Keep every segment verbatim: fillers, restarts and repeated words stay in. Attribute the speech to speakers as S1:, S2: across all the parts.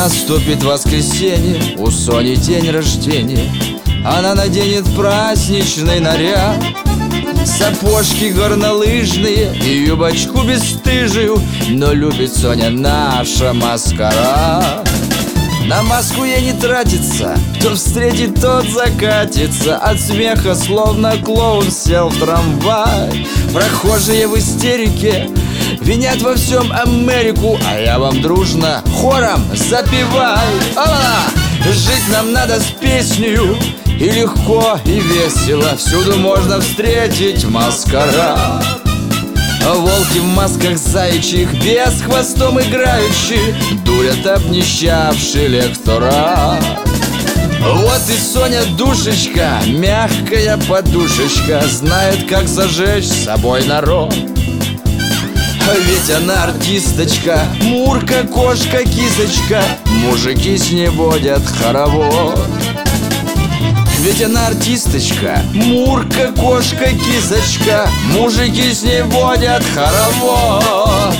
S1: Наступит воскресенье, у Сони день рождения. Она наденет праздничный наряд, сапожки горнолыжные и юбочку бесстыжую. Но любит Соня наша маскарад. На маску ей не тратится, кто встретит, тот закатится. От смеха словно клоун сел в трамвай. Прохожие в истерике винят во всем Америку, а я вам дружно хором запевай. А-а-а! Жить нам надо с песнею, и легко, и весело. Всюду можно встретить маскарад. Волки в масках заячьих, без хвостом играющие, дурят обнищавший лекторат. Вот и Соня душечка, мягкая подушечка, знает, как зажечь с собой народ. Ведь она артисточка, Мурка, кошка, кисочка, мужики с ней водят хоровод. Ведь она артисточка, Мурка, кошка, кисочка, мужики с ней водят хоровод.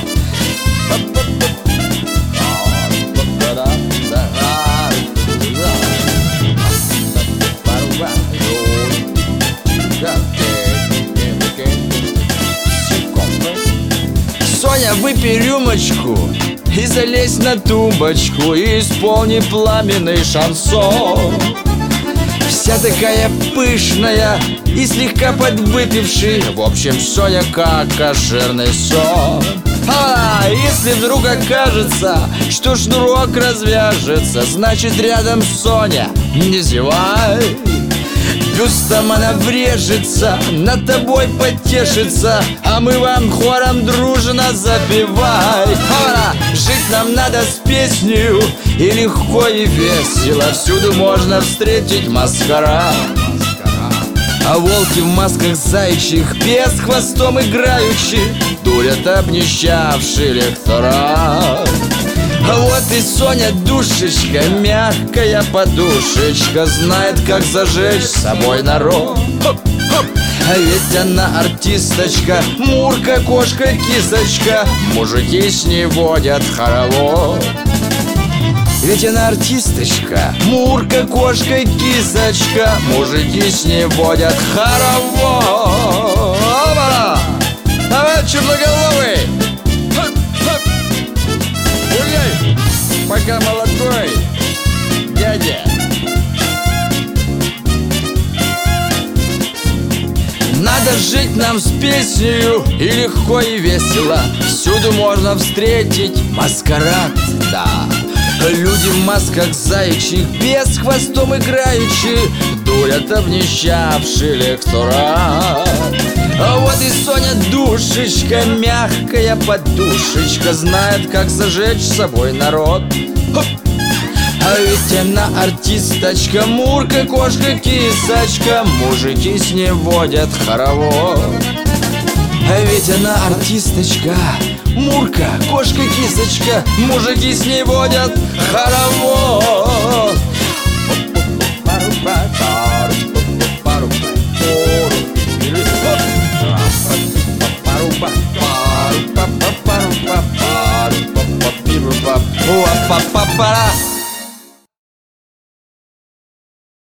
S1: Соня, выпей рюмочку и залезь на тумбочку, и исполни пламенный шансон. Вся такая пышная и слегка подвыпивший, в общем, Соня как кошерный сон. А если вдруг окажется, что шнурок развяжется, значит рядом Соня, не зевай. Бюстом она врежется, над тобой потешится, а мы вам хором дружно запевай. А, жить нам надо с песнею, и легко, и весело. Всюду можно встретить маскарад. А волки в масках заячьих, без хвостом играющие, дурят обнищавший лекторат. А вот и Соня душечка, мягкая подушечка, знает, как зажечь с собой народ. Хоп, хоп. А ведь она артисточка, Мурка, кошка, кисочка, мужики с ней водят хоровод. Ведь она артисточка, Мурка, кошка, кисочка, мужики с ней водят хоровод. Давай, черноголовый, гуляй, пока молодой, дядя. Надо жить нам с песнею, и легко, и весело. Всюду можно встретить маскарад, да. Люди в масках заячьих, без хвостом играющие, дурят обнищавший лекторат. А вот и Соня душечка, мягкая подушечка, знает, как зажечь с собой народ. Хоп. А ведь она артисточка, Мурка, кошка, кисочка, мужики с ней водят хоровод. А ведь она артисточка, Мурка, кошка, кисочка, мужики с ней водят хоровод. Па-па-па-па-па.